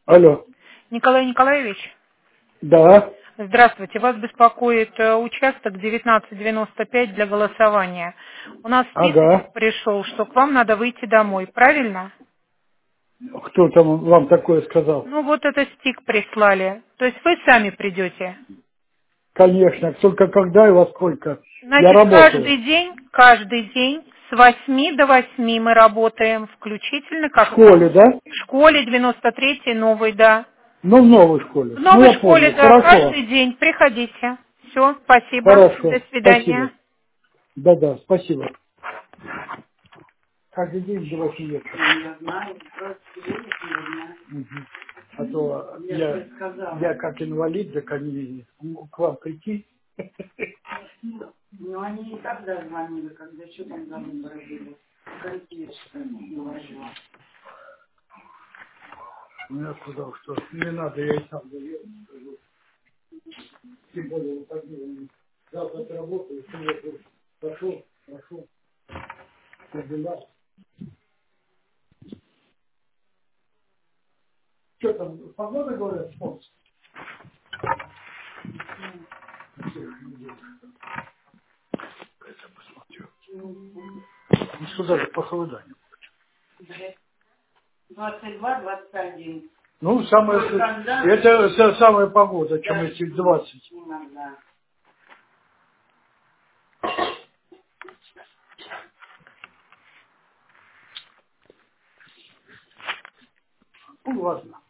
Алло. Николай Николаевич, Да. здравствуйте. Вас беспокоит участок 1995 для голосования. У нас список Ага. пришел, что к вам надо выйти домой, правильно? Кто там вам такое сказал? Ну вот это стик прислали. То есть вы сами придете. Конечно. Только когда и во сколько? Я Значит, работаю. каждый день с 8 до 8 мы работаем, включительно, В как и школе, да? в школе 93-й новой, да. Ну, в новой В школе. Ну, новой я школе, понял. да, Хорошо. каждый день приходите. Все, спасибо. До Хорошо. свидания. Спасибо. Да-да, спасибо. Каждый день до 8 вечера. Я знаю, просто сегодня не знаю. Мгм. А то я как инвалид, так они к вам прийти. Ну, они и тогда звонили, когда что там за выборы были. Какие что не говорила. Ну, я сказал, что не надо, я и сам заеду, скажу. Тем более, вот так делаем. Завтра отработаю, сегодня прошел, все дела. Что там, погода, говорят, солнце? Я посмотрю. Ну, сюда же похолодание. 22-21. Ну, самое, это самая погода, чем эти 20. Иногда. Ну, ладно.